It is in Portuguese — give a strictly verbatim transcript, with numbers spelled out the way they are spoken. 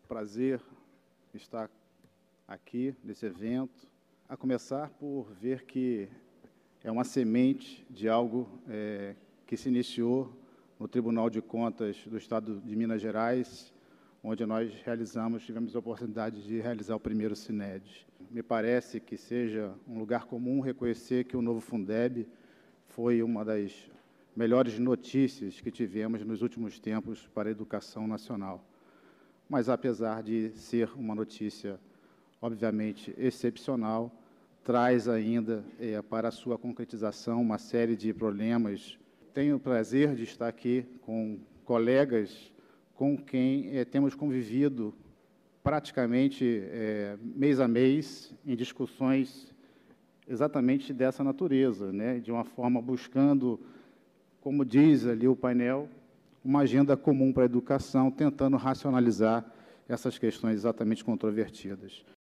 prazer estar aqui nesse evento, a começar por ver que é uma semente de algo é, que se iniciou no Tribunal de Contas do Estado de Minas Gerais, onde nós realizamos, tivemos a oportunidade de realizar o primeiro SINED. Me parece que seja um lugar comum reconhecer que o novo Fundeb foi uma das melhores notícias que tivemos nos últimos tempos para a educação nacional. Mas, apesar de ser uma notícia, obviamente, excepcional, traz ainda é, para a sua concretização uma série de problemas. Tenho o prazer de estar aqui com colegas com quem é, temos convivido praticamente é, mês a mês em discussões exatamente dessa natureza, né? De uma forma buscando, como diz ali o painel, uma agenda comum para a educação, tentando racionalizar essas questões exatamente controvertidas.